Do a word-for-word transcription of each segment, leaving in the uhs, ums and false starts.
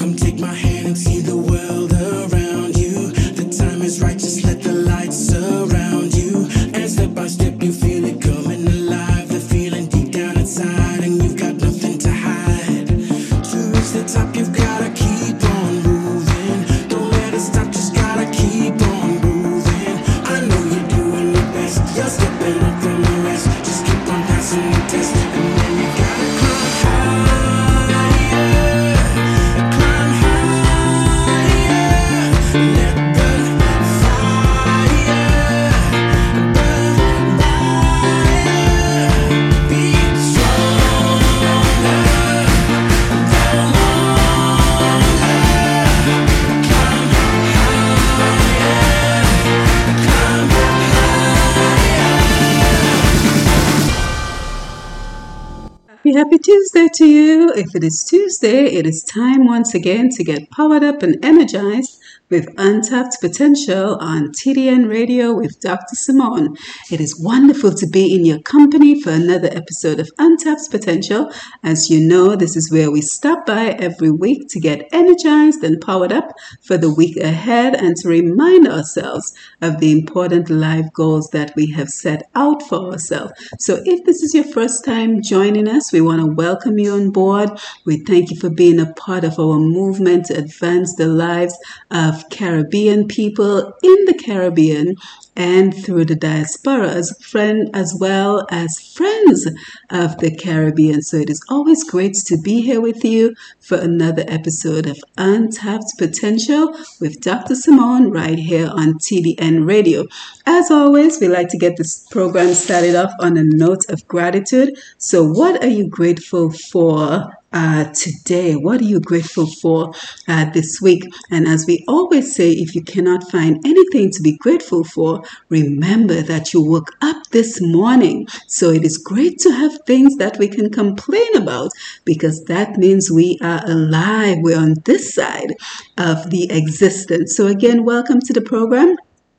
Come take my hand and see the world around you. The time is right, just let the light surround you. And step by step you feel it coming alive. The feeling deep down inside, and you've got nothing to hide. To reach the top you've gotta keep on moving. Don't let it stop, just gotta keep on moving. I know you're doing your best, you're stepping up from the rest. Just keep on passing the test, and then you gotta climb higher. Climb higher. Let the fire burn brighter. Be stronger, go longer. Climb higher, climb Happy, happy Tuesday to you. If it is Tuesday, it is time once again to get powered up and energized with Untapped Potential on T D N Radio with Doctor Simone. It is wonderful to be in your company for another episode of Untapped Potential. As you know, this is where we stop by every week to get energized and powered up for the week ahead and to remind ourselves of the important life goals that we have set out for ourselves. So if this is your first time joining us, we want to welcome you on board. We thank you for being a part of our movement to advance the lives of Caribbean people in the Caribbean and through the diaspora as friend as well as friends of the Caribbean. So it is always great to be here with you for another episode of Untapped Potential with Doctor Simone right here on T D N Radio. As always, we like to get this program started off on a note of gratitude. So what are you grateful for Uh, today? What are you grateful for uh, this week? And as we always say, if you cannot find anything to be grateful for, remember that you woke up this morning. So it is great to have things that we can complain about because that means we are alive. We're on this side of the existence. So again, welcome to the program.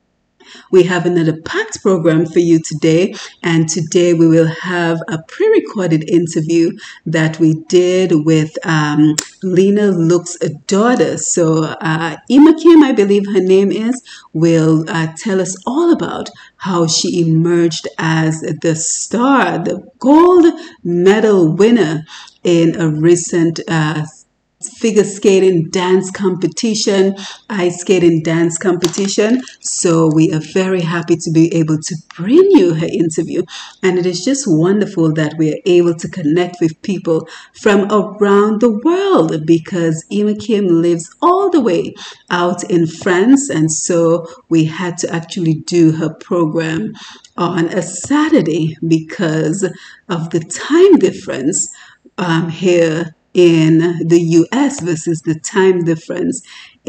We have another packed program for you today, and today we will have a pre-recorded interview that we did with um, Lena Look's daughter. So uh, Ima Kim, I believe her name is, will uh, tell us all about how she emerged as the star, the gold medal winner in a recent uh, figure skating dance competition, ice skating dance competition. So we are very happy to be able to bring you her interview. And it is just wonderful that we are able to connect with people from around the world because Ima Kim lives all the way out in France. And so we had to actually do her program on a Saturday because of the time difference um, here in the U S versus the time difference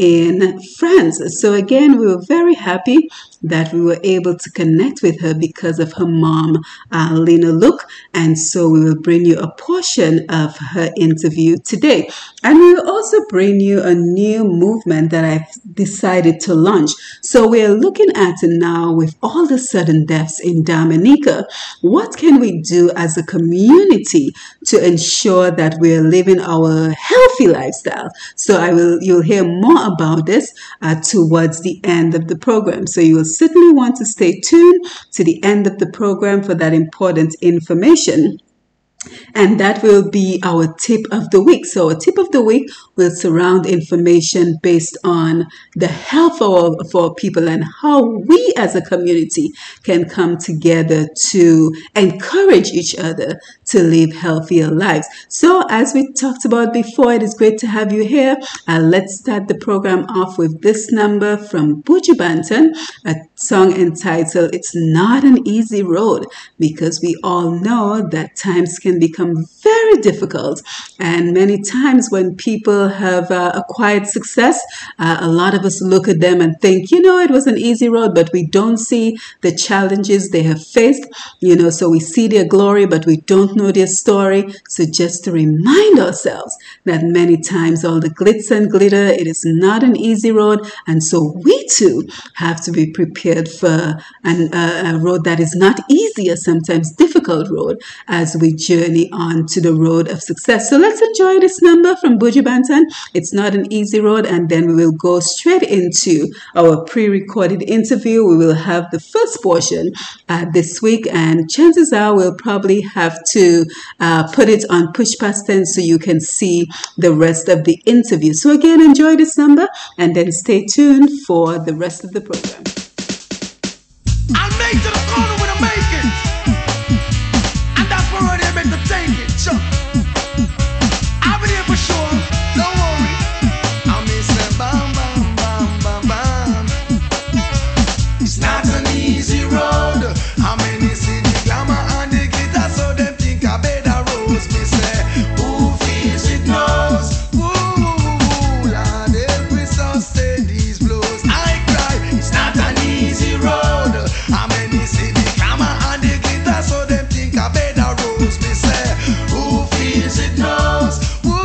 in France. So again, we were very happy that we were able to connect with her because of her mom, uh, Lena Look. And so we will bring you a portion of her interview today. And we will also bring you a new movement that I've decided to launch. So we're looking at now with all the sudden deaths in Dominica, what can we do as a community to ensure that we're living our healthy lifestyle? So I will, you'll hear more about this uh, towards the end of the program. So you will certainly want to stay tuned to the end of the program for that important information. And that will be our tip of the week. So our tip of the week will surround information based on the health of our, for people and how we as a community can come together to encourage each other to live healthier lives. So as we talked about before, it is great to have you here. Uh, let's start the program off with this number from Buju Banton, a song entitled It's Not an Easy Road, because we all know that times can become very difficult. And many times when people have uh, acquired success, uh, a lot of us look at them and think, you know, it was an easy road, but we don't see the challenges they have faced, you know, so we see their glory, but we don't know their story. So just to remind ourselves that many times all the glitz and glitter, it is not an easy road. And so we too have to be prepared for an, uh, a road that is not easy, or sometimes difficult road as we journey journey onto the road of success. So let's enjoy this number from Buju Banton. It's not an easy road, and then we will go straight into our pre-recorded interview. We will have the first portion uh, this week, and chances are we'll probably have to uh, put it on push past ten so you can see the rest of the interview. So again, enjoy this number and then stay tuned for the rest of the program. I'll make to the corner when I make it, and that's where I'm meant to take it. Sure. I'll be there for sure. Don't worry. I'm missing bam bam bam bam bam. It's not an easy road. How many see the glamour and the glitter, so them think I better rose. Me say, who feels it knows. Ooh, Lord, help me sustain these blows. I cry. It's not an easy road. How many see the glamour and the glitter, so them think I better rose. Me say, who feels it knows.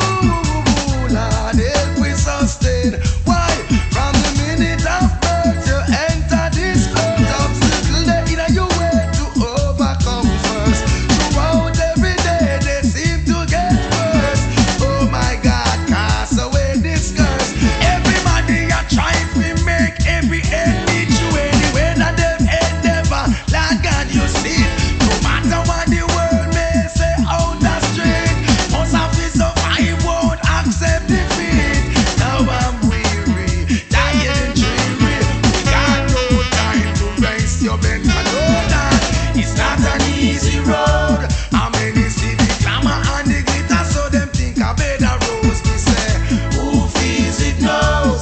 Ooh, Lord, help me sustain. Why? From the minute of birth you enter this earth, obstacle they in your way to overcome first. Throughout every day they seem to get worse. Oh my God, cast away this curse. Everybody are trying to make every end meet you anyway that them endeavor. Lord God, you see it. No matter what the world may say out the street, most of it so I won't accept defeat. Now I'm weary, tired and dreary. We got no time to waste. You better know that it's not an easy road. How many see the glamour and the glitter, so them think I better rose. Me say, who feels it knows.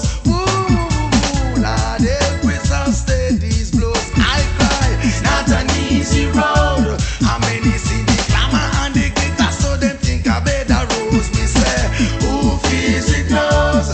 Ooh, Lord, help me sustain these blows. I cry, it's not an easy road. How many see the glamour and the glitter, so them think I better rose. Me say, who feels it knows.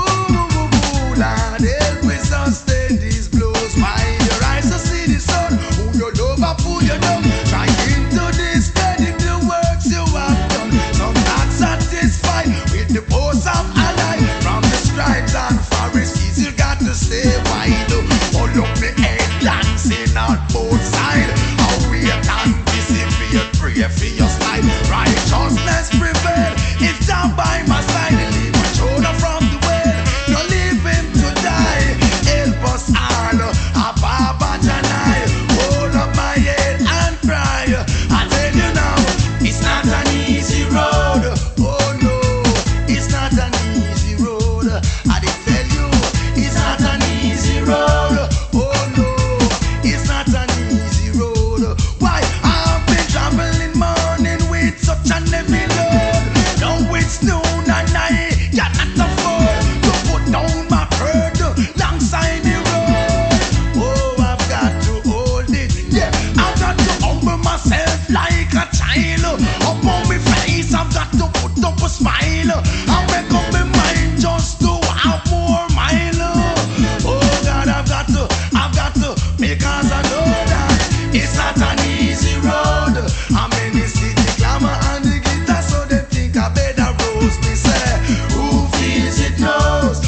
Ooh, Lord, help me sustain these blows. Why your eyes to see the sun? Who you love or who you don't? Try into this steady the works you have done. Some not satisfied with the post of a lie. From the scribes and Pharisees you got to stay wide. Hold up the head dancing on both sides. How we anticipate, pray for your slide. Righteousness prevail. It's down by my side. Leave my shoulder from the well. No leave him to die. Help us all. Ababa Janai. Hold up my head and cry. I tell you now, it's not an easy road. Oh no, it's not an easy road. I did tell you, it's not an easy road. Oh no, it's not an easy road. Why? I've been traveling morning with such an heavy load. Now it's noon and I cannot afford to put down my burden alongside the road. Oh, I've got to hold it. Yeah, I've got to humble myself like a child. Up on my face, I've got to put up a smile. I make up my mind just to have more mile. Oh God, I've got to, I've got to, because I know that it's not an easy road. How many see the glamour and the glitter, so they think I better rose. Me say, who feels it knows.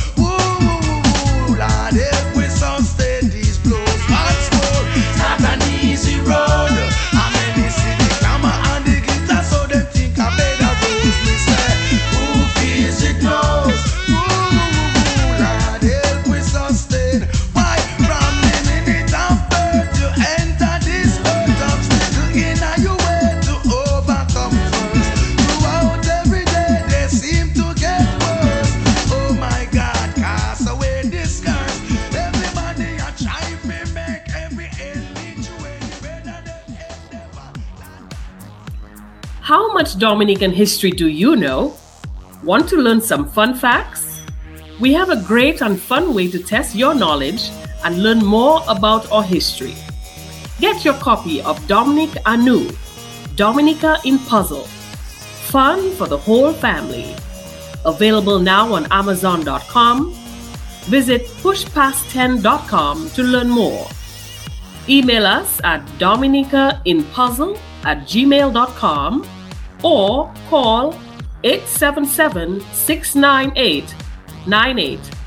Ooh, Lord, help me sustain these blows. Once more, it's not an easy road. How many see the glamour and the glitter, so they think I better rose. Me say, who feels it knows. Ooh, Lord, help me sustain. Why? From the minute of birth you enter this earth, obstacle in your way to overcome first. Throughout every day they seem to get worse. Oh my God, cast away this curse. Everybody are trying to make every end meet you any better than ever. How much Dominican history do you know? Want to learn some fun facts? We have a great and fun way to test your knowledge and learn more about our history. Get your copy of Dominic Anu, Dominica in Puzzle. Fun for the whole family. Available now on amazon dot com. Visit push past ten dot com to learn more. Email us at dominicainpuzzle at gmail dot com or call eight seven seven, six nine eight, nine eight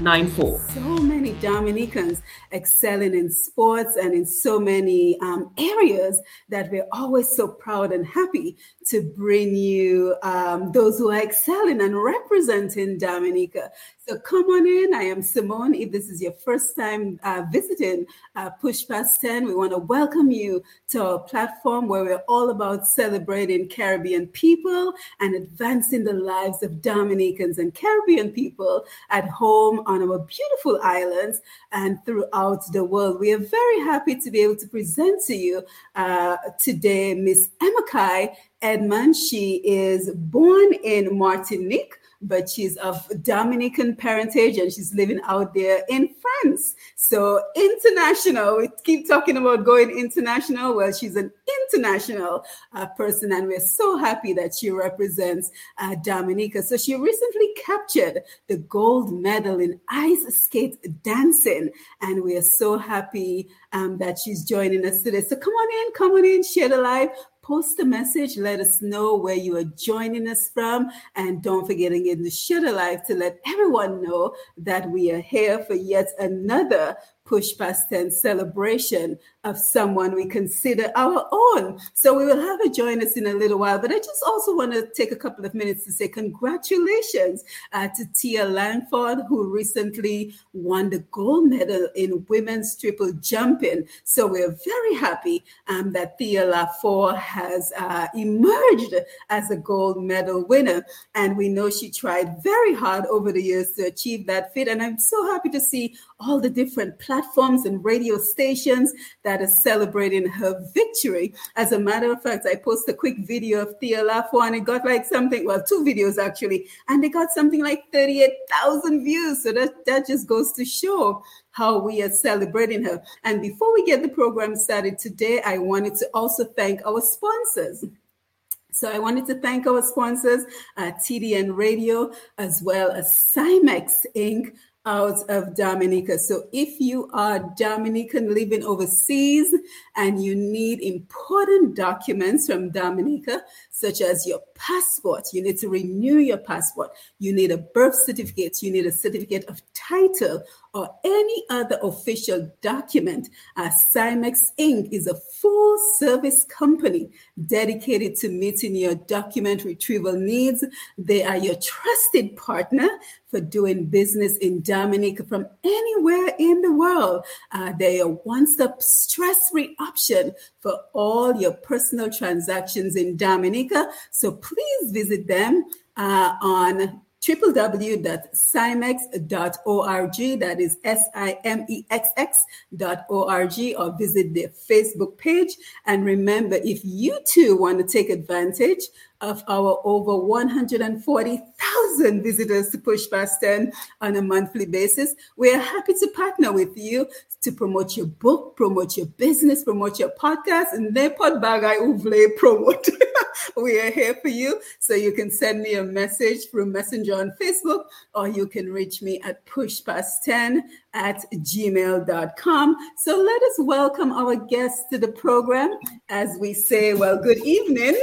nine four. So many Dominicans excelling in sports and in so many um, areas that we're always so proud and happy to bring you um, those who are excelling and representing Dominica. So come on in. I am Simone. If this is your first time uh, visiting uh, Push Past ten, we want to welcome you to our platform where we're all about celebrating Caribbean people and advancing the lives of Dominicans and Caribbean people at home on our beautiful islands and throughout the world. We are very happy to be able to present to you uh, today Miss Emakai Edmond. She is born in Martinique, but she's of Dominican parentage and she's living out there in France. So international, we keep talking about going international. Well, she's an international uh, person and we're so happy that she represents uh, Dominica. So she recently captured the gold medal in ice skate dancing and we are so happy um, that she's joining us today. So come on in, come on in, share the live. Post a message, let us know where you are joining us from, and don't forget again to share the live to let everyone know that we are here for yet another Push Past ten celebration of someone we consider our own. So we will have her join us in a little while, but I just also want to take a couple of minutes to say congratulations uh, to Tia Langford, who recently won the gold medal in women's triple jumping. So we're very happy um, that Tia Langford has uh, emerged as a gold medal winner. And we know she tried very hard over the years to achieve that feat. And I'm so happy to see all the different platforms and radio stations that are celebrating her victory. As a matter of fact, I posted a quick video of Tia Langford and it got like something, well, two videos actually, and they got something like thirty-eight thousand views. So that, that just goes to show how we are celebrating her. And before we get the program started today, I wanted to also thank our sponsors. So I wanted to thank our sponsors, uh, T D N Radio, as well as Cymex Incorporated, out of Dominica. So if you are Dominican living overseas and you need important documents from Dominica, such as your passport, you need to renew your passport, you need a birth certificate, you need a certificate of title, or any other official document, uh, Cymex Incorporated is a full-service company dedicated to meeting your document retrieval needs. They are your trusted partner for doing business in Dominica from anywhere in the world. Uh, they're a one-stop stress-free option for all your personal transactions in Dominica. So please visit them uh, on w w w dot cymex dot org. That is S I M E X X dot O R G, or visit their Facebook page. And remember, if you too want to take advantage of our over one hundred forty thousand visitors to Push Past ten on a monthly basis, we are happy to partner with you to promote your book, promote your business, promote your podcast, and nepot bagay uvle promote. We are here for you. So you can send me a message through Messenger on Facebook, or you can reach me at push past ten at gmail dot com. So let us welcome our guests to the program as we say, well, good evening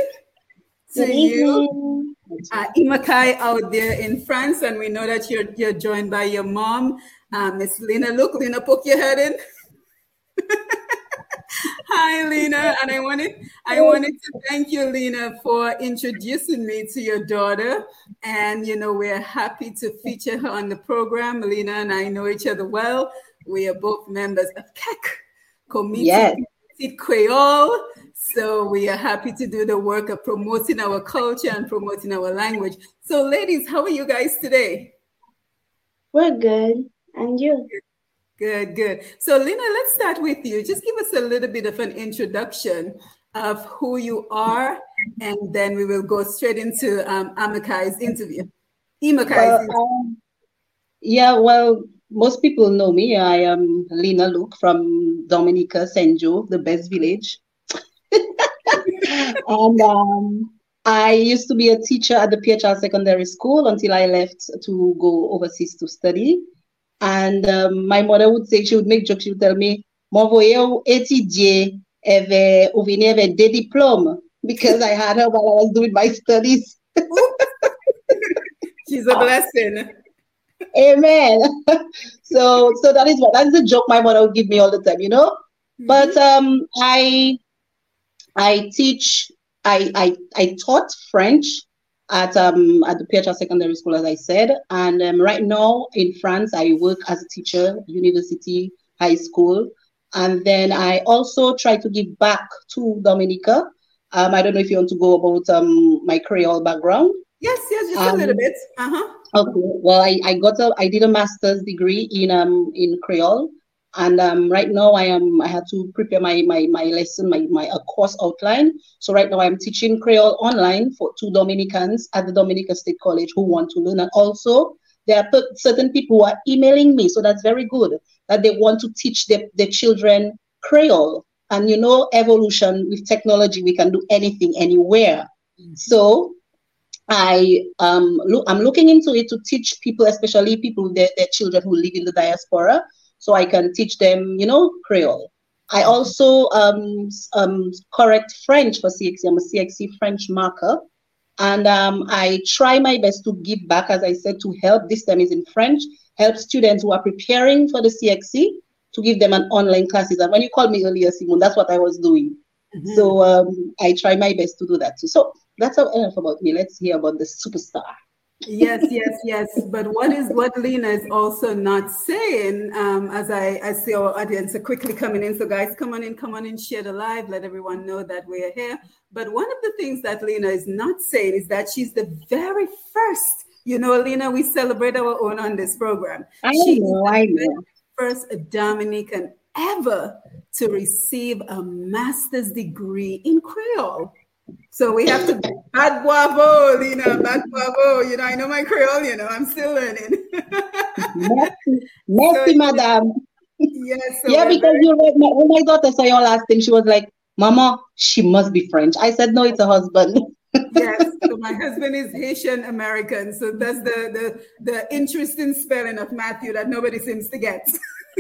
to Good you, evening. uh, Emakai out there in France. And we know that you're, you're joined by your mom, uh, Miss Lena. Look, Lena, poke your head in. Hi, Lena, and I wanted I wanted to thank you, Lena, for introducing me to your daughter. And you know, we're happy to feature her on the program. Lena and I know each other well. We are both members of C E C, Committee Yes. Creole. So we are happy to do the work of promoting our culture and promoting our language. So, ladies, how are you guys today? We're good. And you? Good, good. So, Lena, let's start with you. Just give us a little bit of an introduction of who you are, and then we will go straight into um, Amakai's interview. Emakai's Well, interview. um, yeah, well, most people know me. I am Lena Luke from Dominica, Saint Joe, the best village. And um, I used to be a teacher at the P H R Secondary School until I left to go overseas to study. And um, my mother would say, she would make jokes, she would tell me, "Mon voye ou étudier avec ou venir avec des diplômes," because I had her while I was doing my studies. She's a blessing. Amen. so so that is what that's the joke my mother would give me all the time, you know. Mm-hmm. But um, I I teach I I I taught French at um at the P H R Secondary School, as I said, and um, right now in France I work as a teacher, university, high school, and then I also try to give back to Dominica. Um, I don't know if you want to go about um my Creole background. Yes, yes, just um, a little bit. Uh-huh. Okay. Well, I, I got a I did a master's degree in um in Creole, and um right now I am I had to prepare my my my lesson my my a course outline. So right now I'm teaching Creole online for two Dominicans at the Dominica State College who want to learn, and also there are certain people who are emailing me. So that's very good that they want to teach their, their children Creole. And you know, evolution with technology, we can do anything anywhere. Mm-hmm. So I um look I'm looking into it to teach people, especially people their, their children who live in the diaspora, so I can teach them, you know, Creole. I also um um correct French for C X C. I'm a C X C French marker, and um I try my best to give back, as I said, to help. This time is in French. Help students who are preparing for the C X C to give them an online classes. And when you called me earlier, Simone, that's what I was doing. Mm-hmm. So um I try my best to do that too. So that's enough about me. Let's hear about the superstar. Yes, yes, yes. But what is what Lena is also not saying, um, as I, I see our audience are quickly coming in. So guys, come on in, come on in, share the live, let everyone know that we're here. But one of the things that Lena is not saying is that she's the very first, you know, Lena, we celebrate our own on this program. I she know, is I the know. first Dominican ever to receive a master's degree in Creole. So we have to bad bravo, Lena, bad bravo. You know, I know my Creole, you know, I'm still learning. Merci, merci, so, madam. Yes. So yeah, because very... you read my, when my daughter saw your last thing, she was like, Mama, she must be French. I said, no, it's a husband. Yes, so my husband is Haitian American. So that's the, the, the interesting spelling of Matthew that nobody seems to get.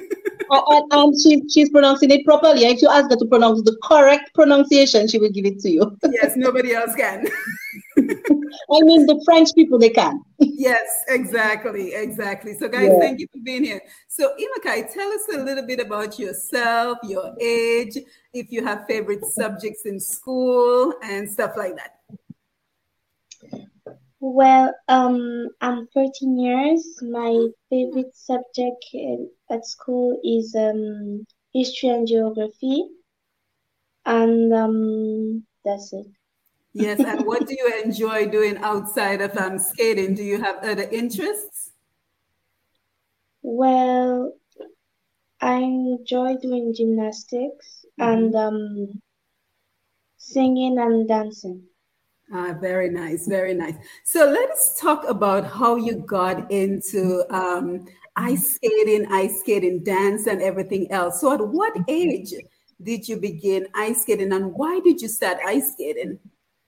and and she, she's pronouncing it properly. If you ask her to pronounce the correct pronunciation, she will give it to you. Yes, nobody else can. I mean, the French people, they can. Yes, exactly, exactly. So, guys, yeah. Thank you for being here. So, Imakai, tell us a little bit about yourself, your age, if you have favorite subjects in school and stuff like that. Well, um, I'm thirteen years. My favorite subject at school is um, history and geography. And um, that's it. Yes, and what do you enjoy doing outside of um, skating? Do you have other interests? Well, I enjoy doing gymnastics mm-hmm. and um, singing and dancing. Ah, very nice, very nice. So let us talk about how you got into um, ice skating, ice skating, dance, and everything else. So at what age did you begin ice skating, and why did you start ice skating?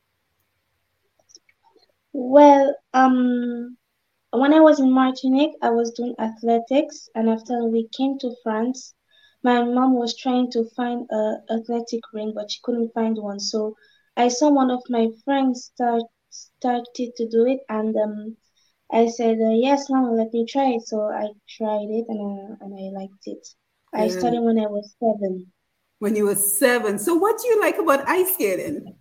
Well, um, when I was in Martinique, I was doing athletics, and after we came to France, my mom was trying to find an athletic ring, but she couldn't find one. So I saw one of my friends start started to do it, and um, I said, uh, "Yes, mom, let me try it." So I tried it, and uh, and I liked it. I yeah. started when I was seven. When you were seven. So what do you like about ice skating?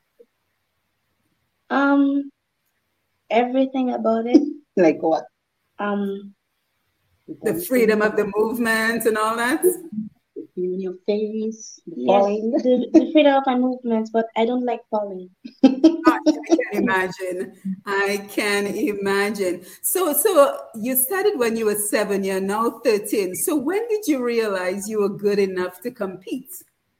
Um, everything about it. Like what? Um, the freedom of the movement and all that. In your face, the yes, the, the freedom of my movements, but I don't like falling. I can imagine. I can imagine. So, so you started when you were seven. You're now thirteen. So, when did you realize you were good enough to compete?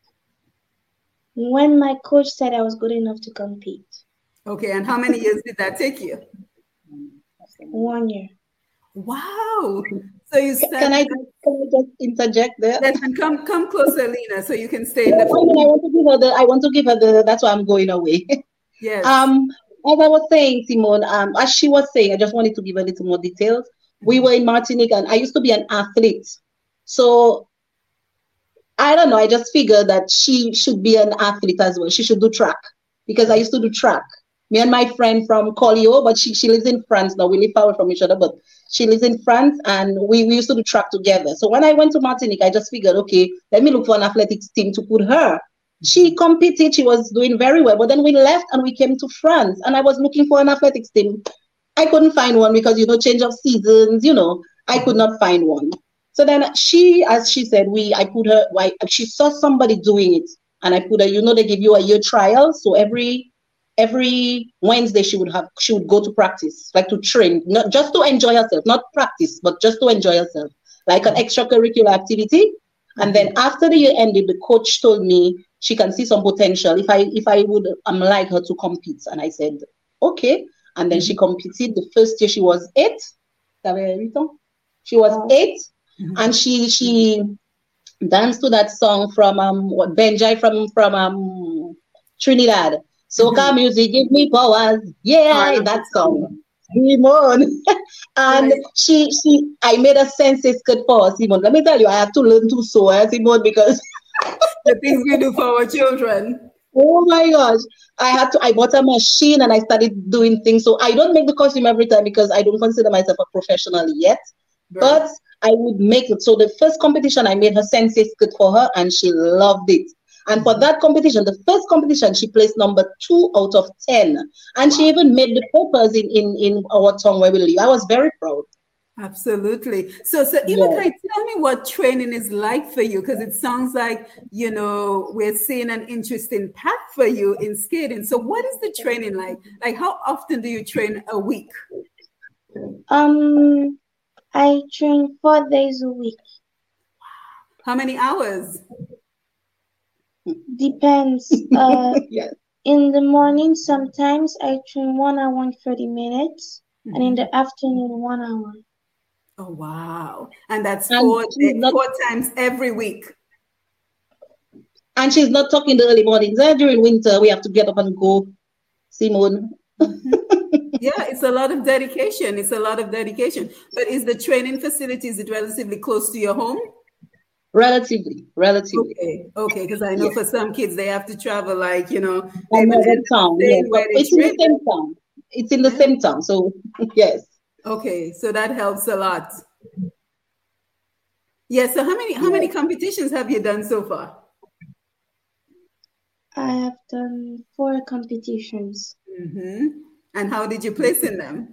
When my coach said I was good enough to compete. Okay, and how many years did that take you? One year. Wow. So you started. Can I, can I just interject there? Yes, and come come closer, Lena, so you can stay in the. I, mean, I want to give her the. I want to give her the. That's why I'm going away. Yes. Um, as I was saying, Simone, um, as she was saying, I just wanted to give a little more details. We were in Martinique, and I used to be an athlete, so I don't know. I just figured that she should be an athlete as well. She should do track because I used to do track. me and my friend from Collio, but she, she lives in France now. We live far away from each other, but she lives in France, and we, we used to do track together. So when I went to Martinique, I just figured, okay, let me look for an athletics team to put her. She competed, she was doing very well, but then we left and we came to France, and I was looking for an athletics team. I couldn't find one because, you know, change of seasons, you know, I could not find one. So then she, as she said, we, I put her, I, she saw somebody doing it, and I put her, you know, they give you a year trial. So every, every Wednesday she would have, she would go to practice, like to train, not just to enjoy herself, not practice, but just to enjoy herself, like an extracurricular activity. And then after the year ended, the coach told me she can see some potential if I, if I would um, like her to compete. And I said, okay. And then she competed. The first year she was eight. She was eight. Mm-hmm. And she she danced to that song from um what Benjai from from um Trinidad. Soca mm-hmm. music give me powers. Yeah, oh, that song. Simone. And right. she she I made a sensei skirt for her, Simone. Let me tell you, I have to learn to sew, eh, Simone, because the things we do for our children. Oh my gosh. I had to I bought a machine and I started doing things. So I don't make the costume every time because I don't consider myself a professional yet. Right. But I would make it. So the first competition, I made her sensei skirt for her, and she loved it. And for that competition, the first competition, she placed number two out of ten. And wow. She even made the papers in, in, in our town where we live. I was very proud. Absolutely. So, so Eva, yeah. Can you tell me what training is like for you? Because it sounds like, you know, we're seeing an interesting path for you in skating. So what is the training like? Like, how often do you train a week? Um... I train four days a week. How many hours? Depends. Uh, yes. In the morning, sometimes I train one hour and thirty minutes, mm-hmm. and in the afternoon, one hour. Oh, wow. And that's four, and not, four times every week. And she's not talking the early mornings. Uh, during winter, we have to get up and go, Simone. Mm-hmm. Yeah, it's a lot of dedication. It's a lot of dedication. But is the training facility, is it relatively close to your home? Relatively, relatively. Okay, okay, because I know yeah. for some kids, they have to travel like, you know. Another town, yes. It's in the same town. It's in the yeah. same town, so yes. Okay, so that helps a lot. Yeah, so how many, how yeah. many competitions have you done so far? I have done four competitions. Mm-hmm. And how did you place in them?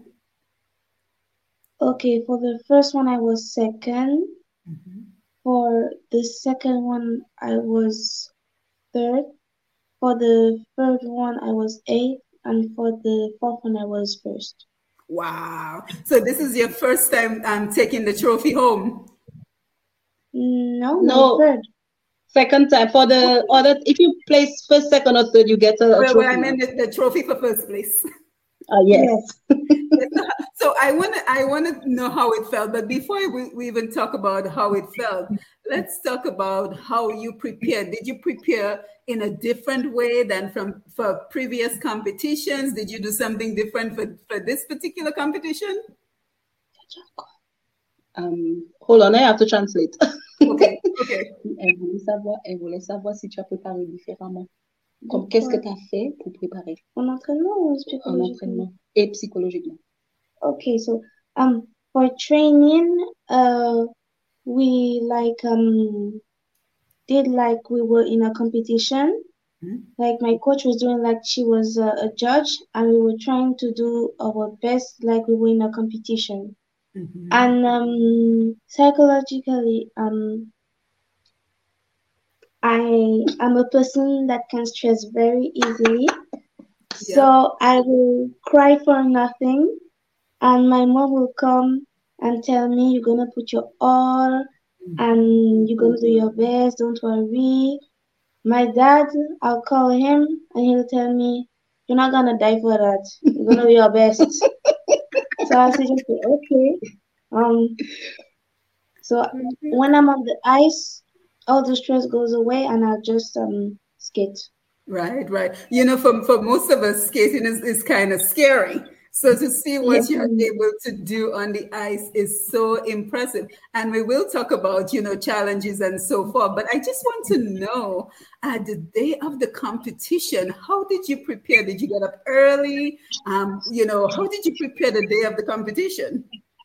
Okay, for the first one, I was second. Mm-hmm. For the second one, I was third. For the third one, I was eighth. And for the fourth one, I was first. Wow. So this is your first time um, taking the trophy home? No, no. Third. Second time. For the other, if you place first, second, or third, you get a, a well, trophy. Well, I meant the, the trophy for first place. Uh, yes. So I want to I want to know how it felt. But before we, we even talk about how it felt, let's talk about how you prepared. Did you prepare in a different way than from for previous competitions? Did you do something different for, for this particular competition? Um, hold on, I have to translate. Okay, okay. Elle voulait savoir, elle voulait savoir si tu as préparé différemment. Comme qu'est-ce que tu as fait pour préparer? En entraînement ou En entraînement et psychologiquement. Okay, so um for training, uh we like um did like we were in a competition. Mm-hmm. Like my coach was doing like she was uh, a judge, and we were trying to do our best like we were in a competition. Mm-hmm. And um psychologically, um I am a person that can stress very easily. Yeah. So I will cry for nothing, and my mom will come and tell me, you're going to put your all, and you're going to do your best, don't worry. My dad, I'll call him, and he'll tell me, you're not going to die for that. You're going to do your best. So I say, okay. Um. So mm-hmm. when I'm on the ice, all the stress goes away, and I'll just um skate. Right, right. You know, for, for most of us, skating is, is kind of scary. So to see what Yes. you're able to do on the ice is so impressive. And we will talk about, you know, challenges and so forth. But I just want to know, uh, the day of the competition, how did you prepare? Did you get up early? Um, you know, how did you prepare the day of the competition?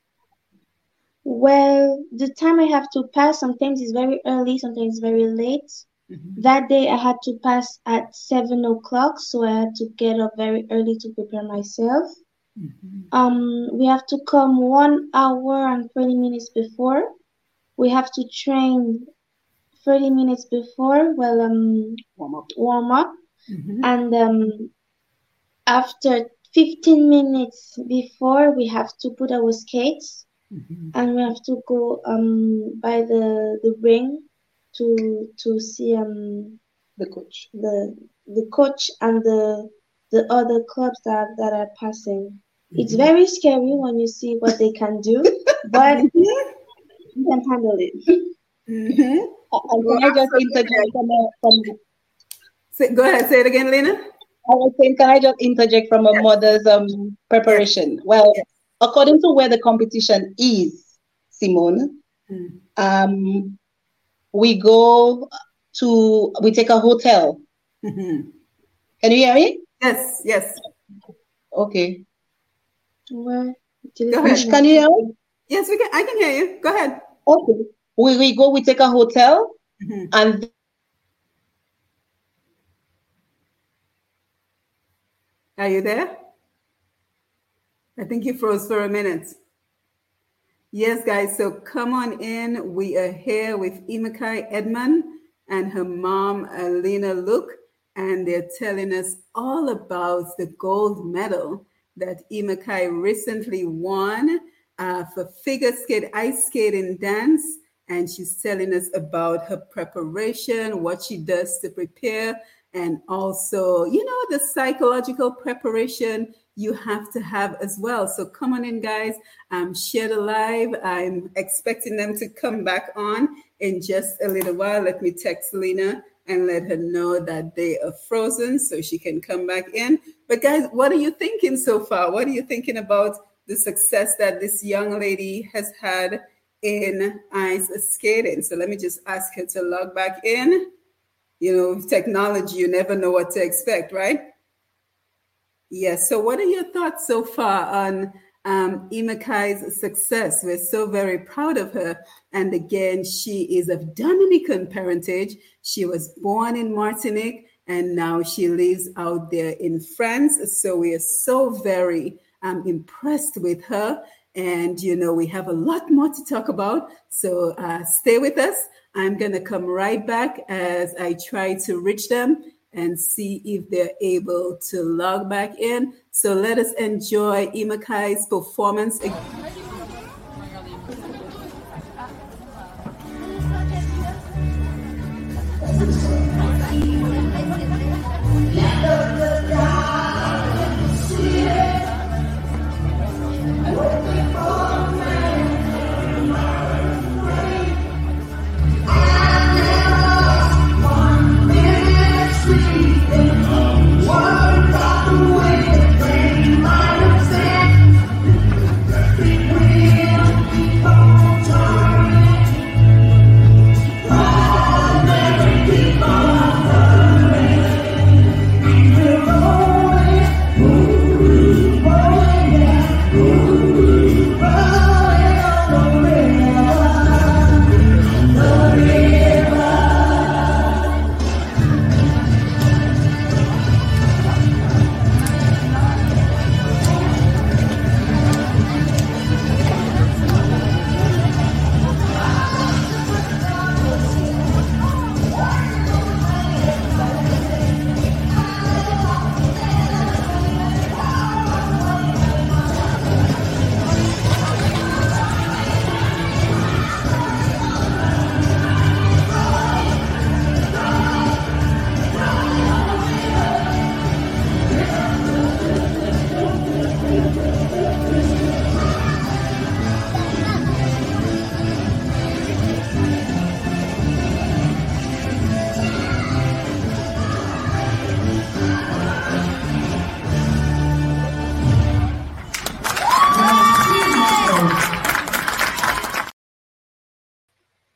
Well, the time I have to pass sometimes is very early, sometimes very late. That day I had to pass at seven o'clock, so I had to get up very early to prepare myself. Um, we have to come one hour and thirty minutes before. We have to train thirty minutes before, well, um, Warm up. warm up, Mhm. and um, after fifteen minutes before, we have to put our skates, Mhm. and we have to go um by the the ring to to see um The coach. the the coach and the the other clubs that that are passing. It's very scary when you see what they can do, but you can handle it. Mhm. Uh, and can I just interject from a, from a- Say, go ahead, say it again, Lena. I was saying, can I just interject from a mother's um preparation? Well, according to where the competition is, Simone, Mm. um, we go to we take a hotel. Mhm. Can you hear me? Yes, yes. Okay. Well, Go Which ahead. can you hear me? Yes, we can. I can hear you. Go ahead. Okay. We we go, we take a hotel, Mhm. and Are you there? I think you froze for a minute. Yes, guys. So come on in. We are here with Imakai Edmond and her mom, Alina Luke, and they're telling us all about the gold medal that Imakai recently won uh, for figure skate, ice skating, dance. And she's telling us about her preparation, what she does to prepare, and also, you know, the psychological preparation you have to have as well. So come on in, guys. Um, share the live. I'm expecting them to come back on in just a little while. Let me text Lena and let her know that they are frozen so she can come back in. But guys, what are you thinking so far? What are you thinking about the success that this young lady has had in ice skating? So let me just ask her to log back in. You know, with technology, you never know what to expect, right? Yes. So what are your thoughts so far on um, Imakai's success? We're so very proud of her. And again, she is of Dominican parentage. She was born in Martinique, and now she lives out there in France. So we are so very um, impressed with her. And, you know, we have a lot more to talk about. So uh, stay with us. I'm going to come right back as I try to reach them and see if they're able to log back in. So let us enjoy Imakai's performance. We'll be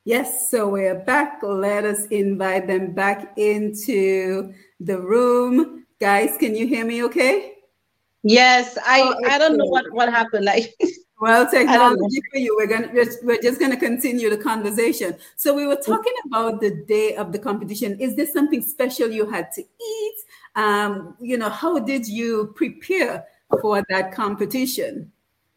Yes, so we're back. Let us invite them back into the room. Guys, can you hear me okay? Yes, I Oh, I don't know excellent. what what happened. Like, Well, I don't know. technology for you. We're gonna we're, we're just gonna continue the conversation. So we were talking about the day of the competition. Is there something special you had to eat? Um, you know, how did you prepare for that competition?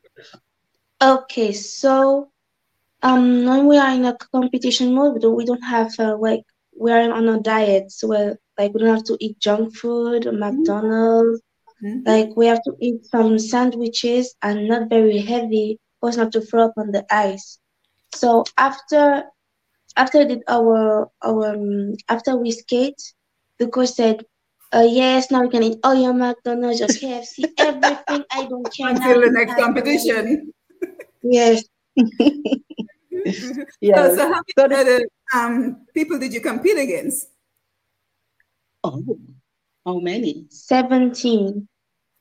Okay, so um, when we are in a competition mode, we don't, we don't have uh, like we are on a diet, so we're, like we don't have to eat junk food, McDonald's. Mhm. Like we have to eat some sandwiches and not very heavy, also not to throw up on the ice. So after after did our our um, after we skate, the coach said, uh, yes, now you can eat all your McDonald's, your K F C, everything. I don't care. Now Until the you next have whatever. competition. Yes. So, Yes. so how So many the, other um, people did you compete against? oh, how many? seventeen.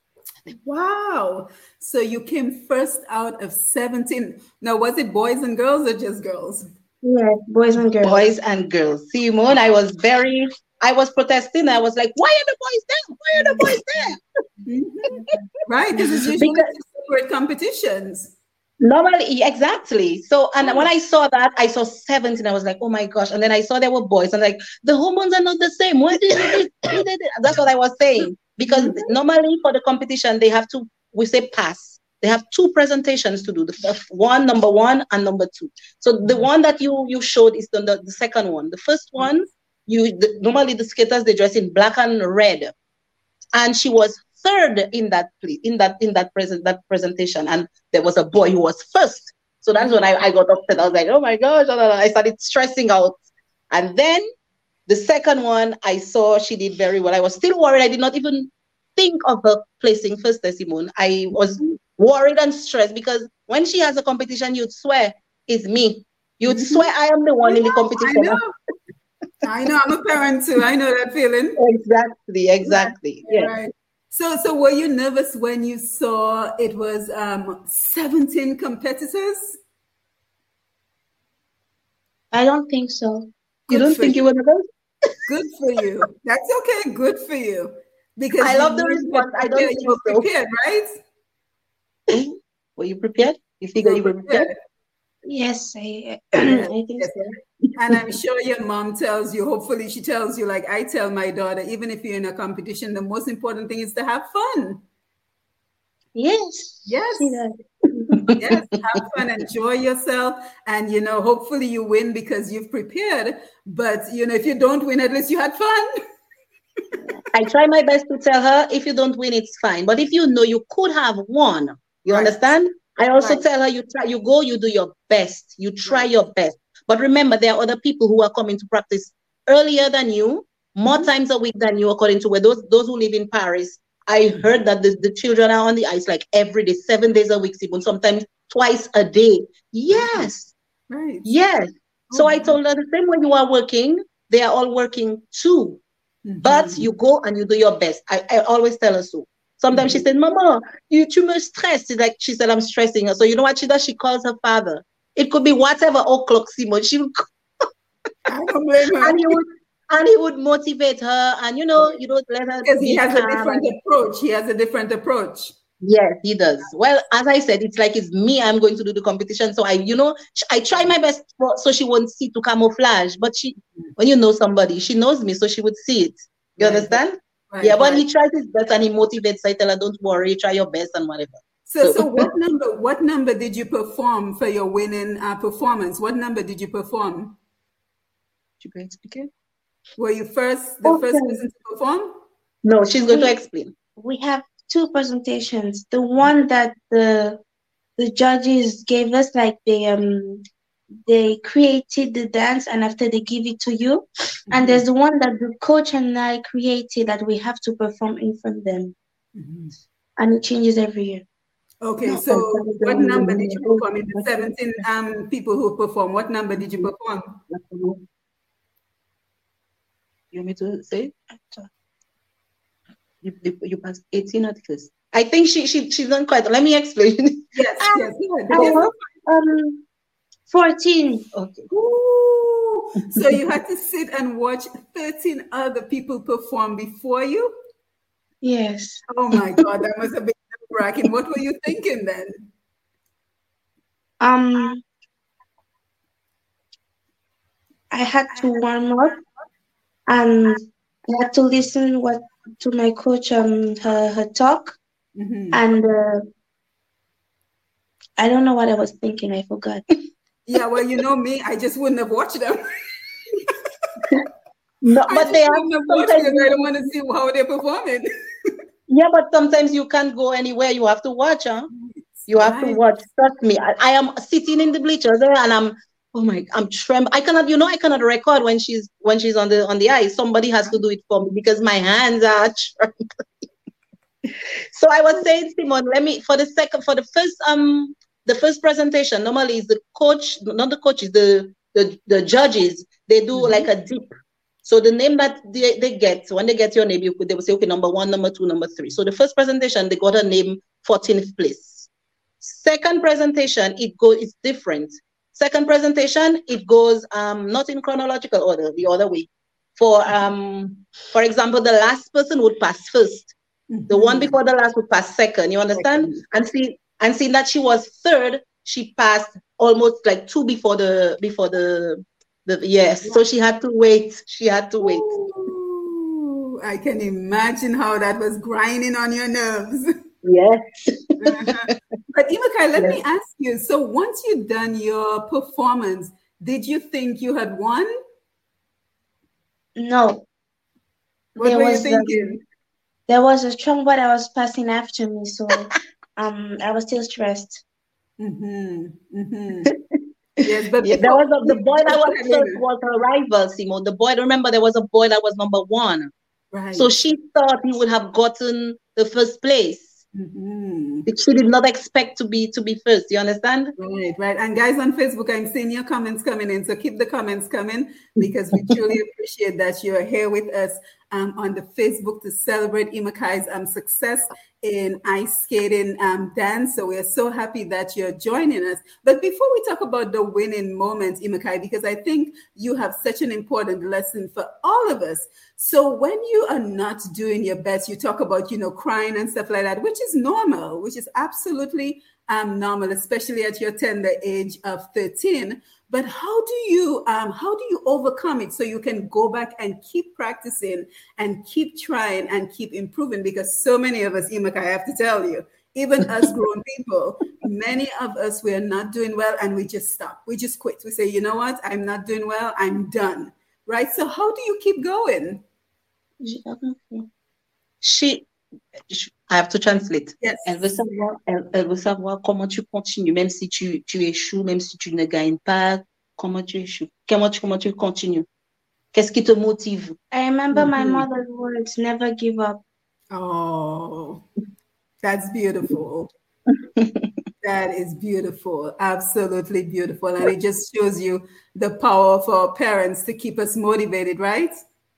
Wow. So you came first out of seventeen. Now, was it boys and girls or just girls? Yes, boys and girls. Boys and girls. Simone, I was very, I was protesting. I was like, why are the boys there? Why are the boys there? Mm-hmm. Right, because it's usually Because two separate competitions. normally, exactly. So, and when I saw that, I saw seventeen. I was like, oh my gosh. And then I saw there were boys. I'm like, the hormones are not the same. What did it? That's what I was saying. Because Mm-hmm. normally for the competition, they have to, we say pass. They have two presentations to do. The first one, number one, and number two. So the one that you you showed is the, the, the second one. The first one, you the, normally the skaters they dress in black and red, and she was third in that place in that in that present that presentation, and there was a boy who was first. So that's when I, I got upset. I was like, oh my gosh, I started stressing out, and then the second one I saw she did very well. I was still worried. I did not even think of her placing first, Simone. I was worried and stressed because when she has a competition, you'd swear it's me. You'd Mm-hmm. swear I am the one in the I competition. know. I know. I'm a parent too. I know that feeling. Exactly, exactly. Right. Yeah. Right. So, so were you nervous when you saw it was um, seventeen competitors? I don't think so. You Good don't for think you. you were the best? Good for you. That's okay. Good for you. Because I you love the knew you response. were I don't prepared. think You were so. prepared, right? Were you prepared? You figure you were prepared? Yes, I Yes, I think yes. so. And I'm sure your mom tells you, hopefully she tells you, like I tell my daughter, even if you're in a competition, the most important thing is to have fun. Yes, Yes. she does. Yes, have fun, enjoy yourself, and you know, hopefully you win because you've prepared. But you know, if you don't win, at least you had fun. I try my best to tell her if you don't win, it's fine. But if you know you could have won, you Right. understand? I also Right. tell her you try, you go, you do your best, you try Right. your best. But remember, there are other people who are coming to practice earlier than you, more Mm-hmm. times a week than you, according to where those those who live in Paris. I heard that the, the children are on the ice like every day, seven days a week, even sometimes twice a day. Yes, Right. yes. So Oh, I told her the same way you are working, they are all working too. mhm. But you go and you do your best. I, I always tell her so. Sometimes she said, Mama, you too much stress. She's like, she said, I'm stressing her. So you know what she does? She calls her father. It could be whatever o'clock, Simon. She would I don't blame her. and he would and he would motivate her. And you know, you don't let her Because he be has a calm. different And, approach. He has a different approach. yes, he does. Well, as I said, it's like it's me. I'm going to do the competition. So I, you know, sh- I try my best for, so she won't see to camouflage. But she, when you know somebody, she knows me, so she would see it. You Right. understand? Right, Yeah, but right. he tries his best and he motivates. I tell her, don't worry, try your best and whatever. So, So- so what number? What number did you perform for your winning uh, performance? What number did you perform? You can explain? Were you first, the first Okay. person to perform? No, she's going to We- explain. We have two presentations. The one that the the judges gave us, like they um they created the dance and after they give it to you. And there's the one that the coach and I created that we have to perform in front of them. And it changes every year. Okay, so what number did you perform in the seventeen um people who performed? What number did you perform? You want me to say? You, you, you passed eighteen articles. I think she she she's not quite. Let me explain. Yes, yes, go ahead. Oh, Yes. um, fourteen. Okay. Ooh. So you had to sit and watch thirteen other people perform before you? Yes. Oh my God, that must have been nerve-wracking. What were you thinking then? Um, I had to warm up, and I had to listen what to my coach um her, her talk, Mm-hmm. and uh, I don't know what I was thinking. I forgot. Yeah, well, you know me, I just wouldn't have watched them. No, I but just they are wouldn't have watched sometimes them. I don't you- want to see how they're performing. yeah, but sometimes you can't go anywhere. You have to watch, huh? You have to Right. watch. Trust me. I, I am sitting in the bleachers there, and I'm oh my, I'm trembling. I cannot, you know, I cannot record when she's when she's on the on the ice. Somebody has to do it for me because my hands are trembling. So I was saying, Simon, let me for the second for the first um the first presentation. Normally, is the coach, not the coaches, the the the judges. They do Mhm. like a dip. So the name that they, they get, when they get your name, you could, they will say, okay, number one, number two, number three. So the first presentation, they got a name fourteenth place. Second presentation, it goes, it's different. Second presentation, it goes um not in chronological order, the other way. For um, for example, the last person would pass first. The one Mhm. before the last would pass second. You understand? Second. And see, and seeing that she was third, she passed almost like two before the before the the yes. So she had to wait. She had to wait. Ooh, I can imagine how that was grinding on your nerves. Yes. Uh-huh. But Imakai, let Yes. me ask you. So once you'd done your performance, did you think you had won? No, What there were you was um, thinking? there was a strong boy that was passing after me, so um I was still stressed. Mm-hmm. Mm-hmm. Yes, but Yeah, there before, was a, the boy that go was ahead, first Lena. was her rival, Simo. The boy, remember, there was a boy that was number one. Right. So she thought he would have gotten the first place. Mm-hmm. She did not expect to be to be first. You understand? Right, right. And guys on Facebook, I'm seeing your comments coming in. So keep the comments coming because we truly appreciate that you're here with us um, on the Facebook to celebrate Imakai's um, success in ice skating um, dance. So we're so happy that you're joining us. But before we talk about the winning moment, Imakai, because I think you have such an important lesson for all of us. So when you are not doing your best, you talk about, you know, crying and stuff like that, which is normal, which is absolutely um, normal, especially at your tender age of thirteen. But how do you um, how do you overcome it so you can go back and keep practicing and keep trying and keep improving? Because so many of us, Imaka, I have to tell you, even us grown people, many of us, we are not doing well and we just stop. We just quit. We say, you know what? I'm not doing well. I'm done. Right? So how do you keep going? She, I have to translate. Yes. Elle veut savoir, elle, elle veut savoir comment tu continues, même si tu, tu échoues, même si tu ne gagnes pas, comment tu échoues, comment tu, comment tu continues. Qu'est-ce qui te motive? I remember my Mhm. mother's words, never give up. Oh, that's beautiful. That is beautiful. Absolutely beautiful. And it just shows you the power of our parents to keep us motivated, right?